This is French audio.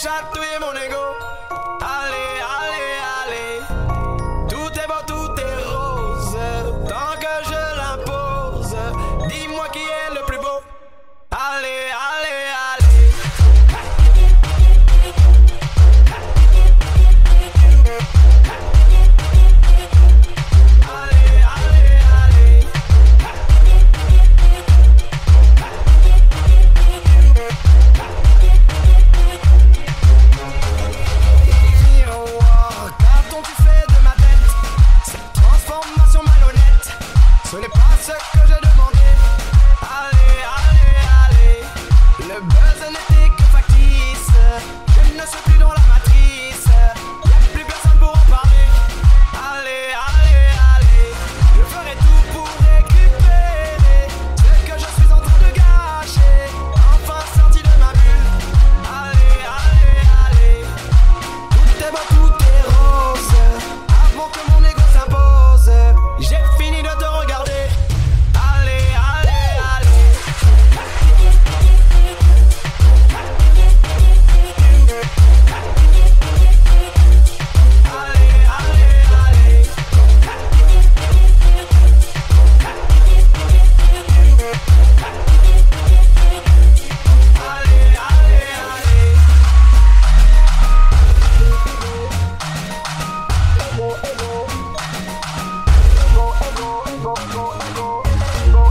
chatouiller mon ego. Allez, allez, allez. Tout est beau, tout est rose. Tant que je l'impose. Dis-moi qui est le plus beau. Allez, allez, allez. Allez, allez, allez. Miroir, qu'as-tu fait de ma tête? Cette transformation malhonnête, ce n'est pas ce que je demande.